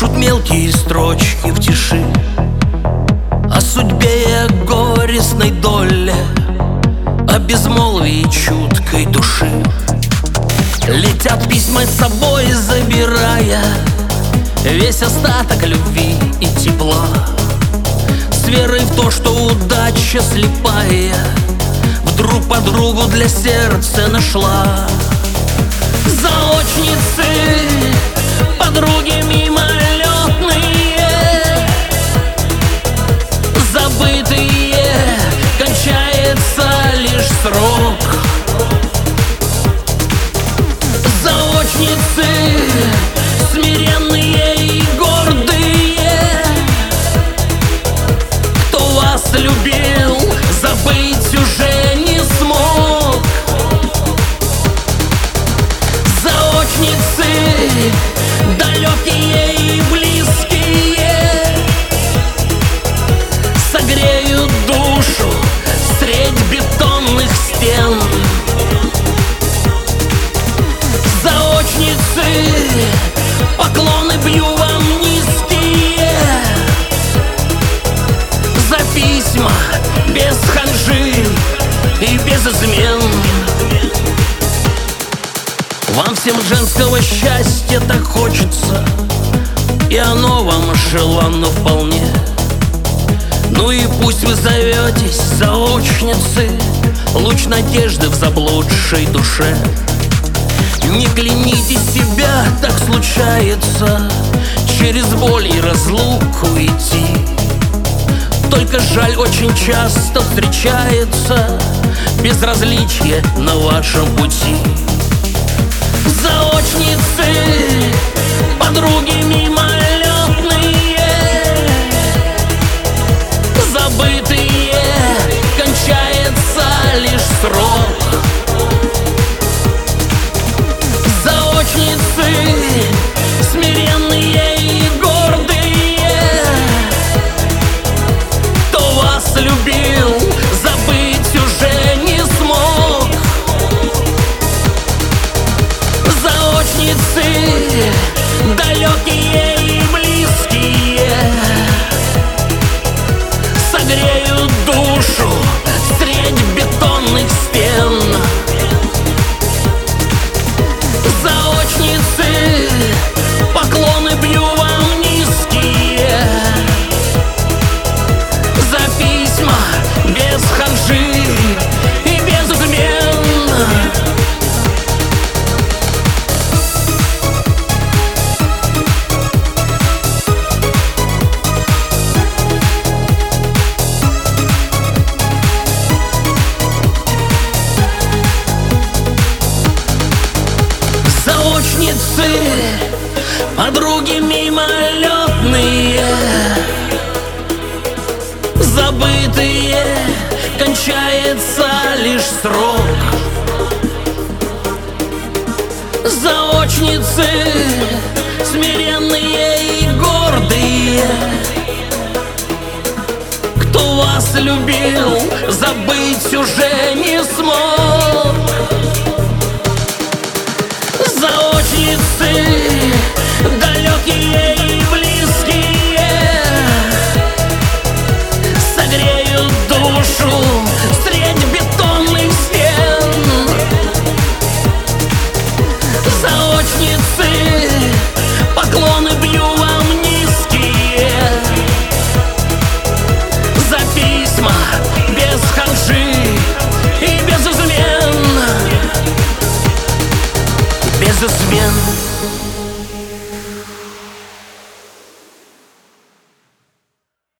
Пишут мелкие строчки в тиши о судьбе и о горестной доле, о безмолвии чуткой души. Летят письма с собой, забирая весь остаток любви и тепла, с верой в то, что удача слепая вдруг подругу для сердца нашла. Заочницы, подруги мимолетные, забытые, кончается лишь срок. Заочницы, смиренные и гордые, кто вас любил, забыть уже не смог. Заочницы, далекие и близкие, согреют душу средь бетонных стен. Заочницы, поклоны бью вам низкие за письма без ханжи и без измен. Вам всем женского счастья так хочется, и оно вам желанно вполне. Ну и пусть вы зоветесь, заочницы, луч надежды в заблудшей душе. Не кляните себя, так случается, через боль и разлуку идти. Только жаль, очень часто встречается безразличие на вашем пути. Заочницы, подруги мимолетные, забытые, кончается лишь срок. Заочницы, смиренные и гордые, кто вас любил, забыть уже не смог. Заочницы, далекие и близкие, согреют душу средь бетонных стен. Заочницы, поклоны бью вам низкие за письма без ханжи и без измен. Заочницы, подруги мимолетные, забытые, кончается лишь срок. Заочницы, смиренные и гордые, кто вас любил, забыть уже не смог. Заочницы, далекие